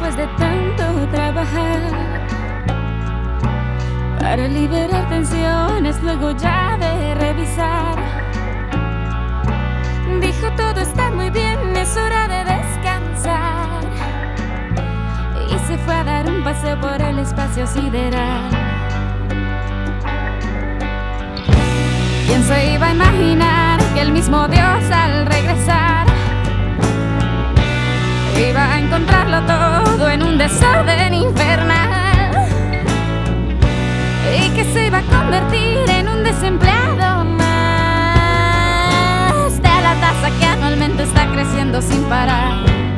después de tanto trabajar para liberar tensiones, luego ya de revisar, dijo: todo está muy bien, es hora de descansar. Y se fue a dar un paseo por el espacio sideral. ¿Quién se iba a imaginar que el mismo Dios al regresar iba a encontrarlo todo en un desorden infernal? Y que se iba a convertir en un desempleado más de la tasa que anualmente está creciendo sin parar.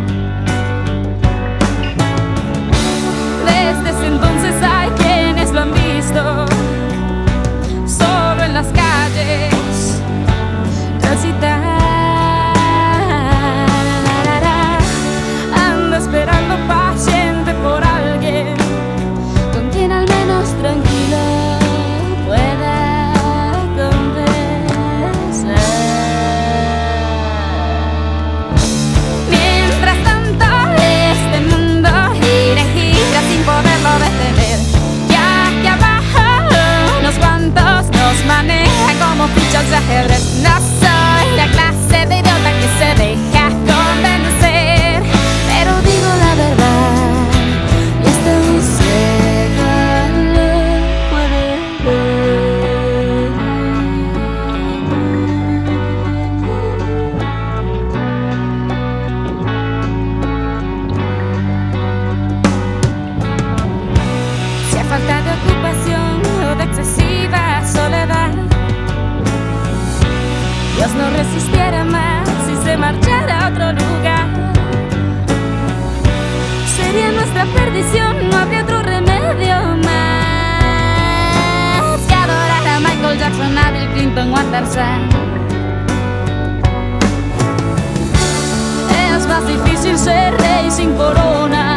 Desde ese entonces hay quienes lo han visto solo en las calles transitar. Anda esperando paciente por alguien con quien al menos tranquilo pueda conversar. Mientras tanto este mundo gira y gira sin poderlo detener. Ya que abajo unos cuantos nos manejan como fichas de ajedrez. No soy la clase de idiota que se deja convencer, pero digo la verdad y hasta un ciego lo puede ver. Si a falta de ocupación o de excesiva soledad Dios no resistiera más si se marchara a otro lugar, sería nuestra perdición, no habría otro remedio más que adorar a Michael Jackson, a Bill Clinton o a Tarzán. Es más difícil ser rey sin corona